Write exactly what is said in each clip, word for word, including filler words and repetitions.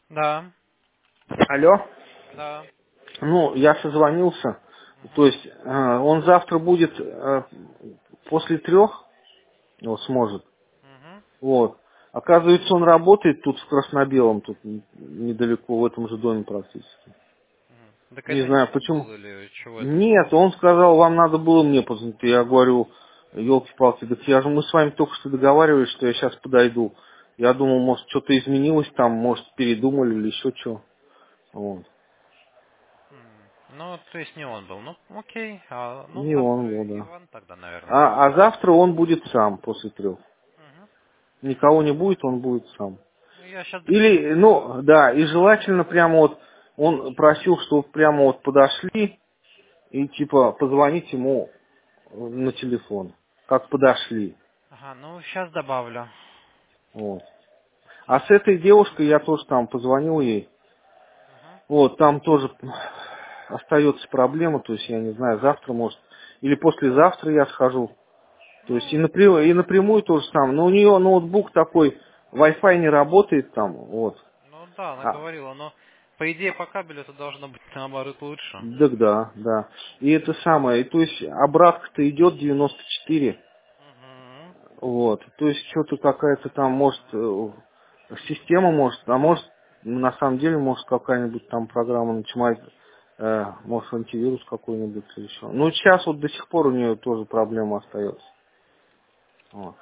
Да, Алло. да. Ну, я созвонился. То Мгм, есть э, он завтра будет э, после трех, вот, сможет. мгм, Вот. Оказывается, он работает тут в Краснобелом, тут н- недалеко, в этом же доме практически. мгм. Так Не это не знаю он почему. был или чего это? Нет, он сказал, вам надо было мне позвонить. Я говорю, елки-палки, так я же мы с вами только что договаривались, что я сейчас подойду. Я думал, может, что-то изменилось там, может, передумали или еще что. Вот. М, Ну, то есть не он был. Ну, окей. А, ну, Не он был, завтра да. Иван тогда, наверное, будет. А, а завтра он будет сам после трех. Мгм. Никого не будет, он будет сам. Ну, я сейчас Или, сделаю. ну, да, и желательно прямо вот, он просил, чтобы прямо вот подошли и типа позвонить ему на телефон. Как подошли. Ага, ну, сейчас добавлю. Вот. А с этой девушкой я тоже там позвонил ей. Мгм. Вот, там тоже остается проблема, то есть я не знаю, завтра может, или послезавтра я схожу. То есть и, Ну, напрямую, и напрямую то же самое. Но у нее ноутбук такой, Wi-Fi не работает там, вот. ну да, она А, говорила, но по идее по кабелю это должно быть наоборот лучше. да, да, да. И это самое, и то есть обратка-то идет девяносто четыре. Угу. Вот. То есть что-то какая-то там, может, э, система может, а может, на самом деле, может, какая-нибудь там программа начинает, э, может, антивирус какой-нибудь или еще. Ну, сейчас вот до сих пор у нее тоже проблема остается. Вот.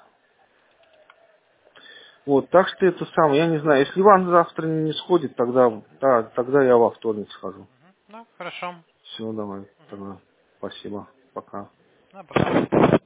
Вот, так что это самое, я не знаю, если Иван завтра не сходит, тогда, да, тогда я во вторник схожу. Ну, хорошо. Все, давай, тогда, спасибо, пока. Ну, пока.